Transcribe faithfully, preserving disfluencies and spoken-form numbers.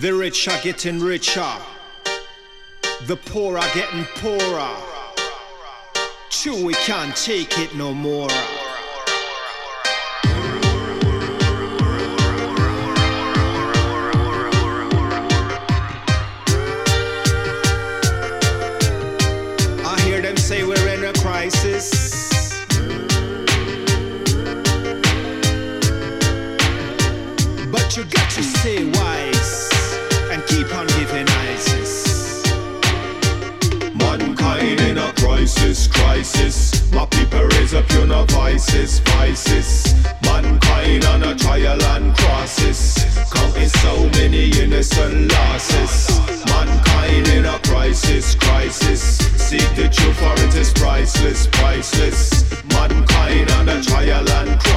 The rich are getting richer, the poor are getting poorer. True, we can't take it no more. I hear them say we're in a crisis, but you got to stay wise and keep on giving ISIS. Mankind in a crisis, crisis. My people raise up your no vices, vices. Mankind on a trial and crosses, counting so many innocent losses. Mankind in a crisis, crisis. Seek the truth for it is priceless, priceless. Mankind on a trial and crosses.